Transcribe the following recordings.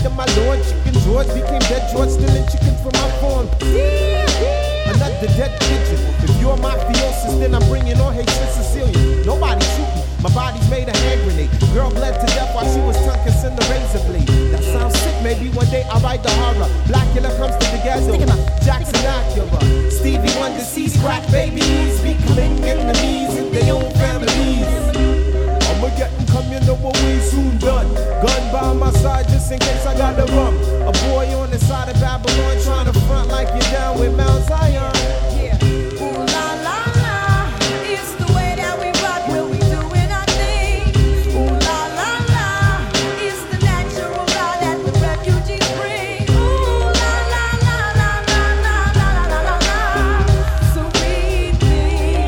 to my lord. Chicken George became dead George, stealing chickens from my farm. Another dead pigeon. If you're mafiosis, then I'm bringing on hatred Sicilian. Nobody shooting. My body's made a hand grenade. Girl bled to death while she was tongue kissing the razor blade. That sounds sick. Maybe one day I'll write the horror. Blackula comes to the ghetto. Jackson Acura. Stevie Wonder sees crack babies becoming enemies in their own families. I'ma get them come, you know what we soon done. Gun by my side just in case I got the rum. A boy on the side of Babylon trying to front like you're down with Mount Zion. Yeah. Ooh la la la, it's the way that we rock when we doing our thing. Ooh la la la, it's the natural law that the refugees bring. Ooh la la la la la la la la la la. So we think.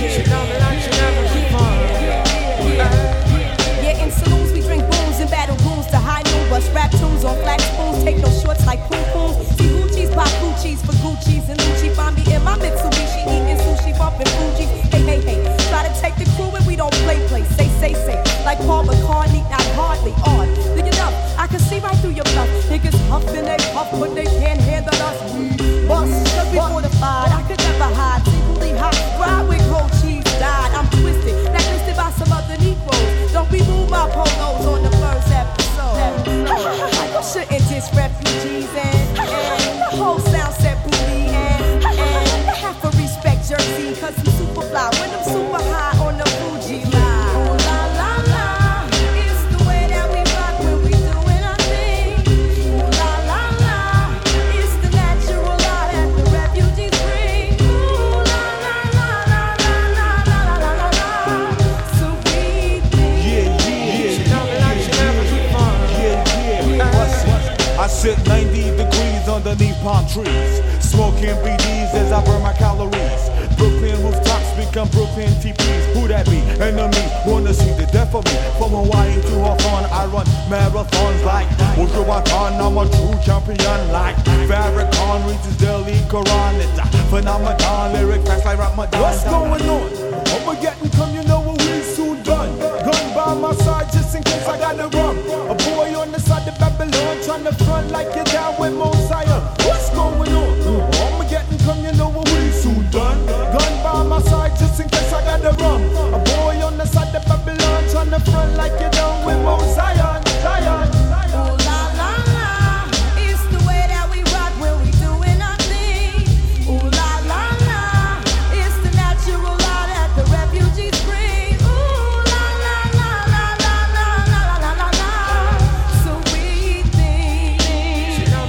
Yeah, in saloons we drink booze and battle goons to high noon. Bust rap tunes on flat spoons, take no shorts like poom poom. See Gucci's, pop Gucci's for Gucci's and Lucci. Find me in my Mitsubishi eating sushi, bumping Fuji. Hey, hey, hey, try to take the crew and we don't play. Say, like Paul McCartney, not hardly odd. Look it up, I can see right through your bluff. Niggas huffing they puff, but they can't handle us. Bust, cause we fortified, I could never hide. Secretly hot, ride with gold cheese, died. I'm twisted, blacklisted by some other Negroes. Don't remove my polos on the first episode. You shouldn't diss refugees and the whole sound set booty and have to respect Jersey, cause I'm super fly when I'm super high on the Fuji line. Ooh la la la, it's the way that we rock when we doing our thing. Ooh la la la, it's the natural law that the refugees bring. Ooh la la la la la la la la la la. So we think. I sit 90 degrees underneath palm trees, smoking BDs as I burn my calories. Brooklyn rooftops become Brooklyn TPs. Who that be? Enemies wanna see the death of me. From Hawaii to Hawthorne, I run marathons like Wujuwatan. I'm a true champion like Farrakhan reads Delhi Quran. It's a phenomenon, lyric fast like Ramadan. What's going on? I'ma get them come, you know what we soon done. Gun by my side just in case I got the rum. A boy on the side of Babylon trying to front like you're down with Mount Zion. What's going on? I'ma get them come, you know what we soon done. Gun by my side just in case I got the rum. A boy on the side of Babylon trying to front like you're down with Mount Zion. Zion. Ooh la la la, it's the way that we rock when we doing our thing. Ooh la la la, it's the natural law that the refugees bring. Ooh la la la la la la la la la la. So we think. Ooh la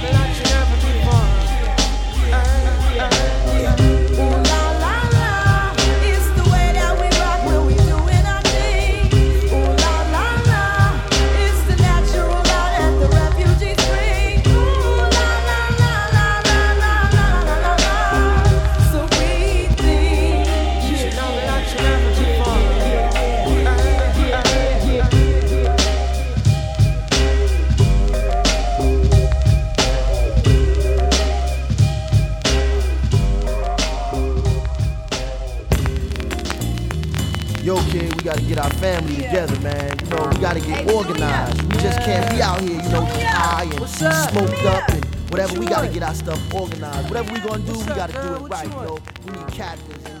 la la, it's the way that we rock when we doing our thing. Ooh la la la, it's the natural law that the refugees bring. Ooh la la la la la la la la la. So we think. Yo, kid, we gotta get our family together, man. You know, we gotta get organized. We just can't be out here, you know, high and smoked up and whatever. We gotta get our stuff organized. Whatever we gonna do, we gotta do it right, yo. We need captains.